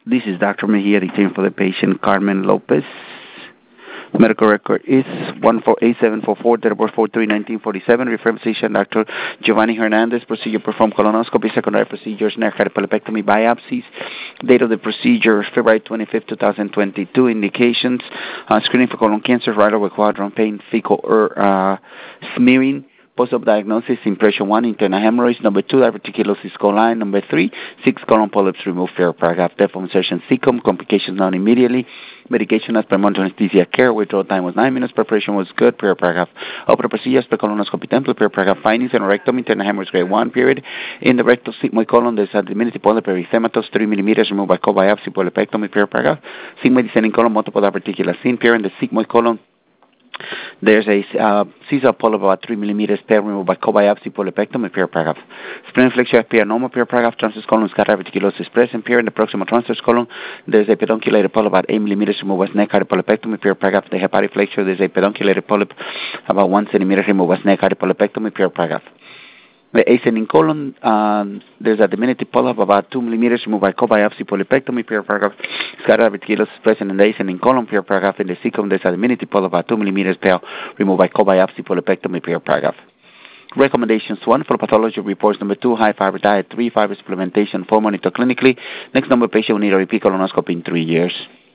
This is Dr. Mejia dictating for the patient, Carmen Lopez. Medical record is 148744, date of birth 4/3/1947. Referring physician, Dr. Giovanni Hernandez. Procedure performed colonoscopy, secondary procedures, necropolypectomy, biopsies. Date of the procedure, February 25th, 2022. Indications, screening for colon cancer, right with quadrant pain, fecal smearing. Post-op diagnosis, impression 1, internal hemorrhoids. Number 2, diverticulosis coli. Number 3, 6 colon polyps removed, fair paragraph. Death insertion cecum, complications known immediately. Medication as per monitor anesthesia care. Withdrawal time was 9 minutes. Preparation was good, per paragraph. Open procedure as per colonoscopy template, per paragraph. Findings in rectum, internal hemorrhoids grade 1, period. In the rectal sigmoid colon, there's a diminutive polyp erythematous, 3 millimeters, removed by co-biopsy, polypectomy, per paragraph. Sigmoid descending colon, multiple diverticular scene, period. In the sigmoid colon, there's a caesar polyp about 3 millimeters, pair removed by co-biopsy, polypectomy, per paragraph. Spleen flexure FPR normal, per paragraph. Transverse colon, scat diverticulosis present, period. In the proximal transverse colon, there's a pedunculated polyp about 8 millimeters, removed by neck polypectomy, per paragraph. The hepatic flexure, there's a pedunculated polyp about 1 centimeter, removed by neck polypectomy, per paragraph. The ascending colon, there's a diminutive polyp about 2 millimeters, removed by co-biopsy, polypectomy, per paragraph. Scatter diverticulosis present in the ascending colon, per paragraph. In the cecum, there's a diminutive polyp about 2 millimeters, removed by co-biopsy, polypectomy, per paragraph. Recommendations: 1, for pathology reports. Number 2, high fiber diet. 3, fiber supplementation. 4, monitor clinically. Next number, patient will need a repeat colonoscopy in 3 years.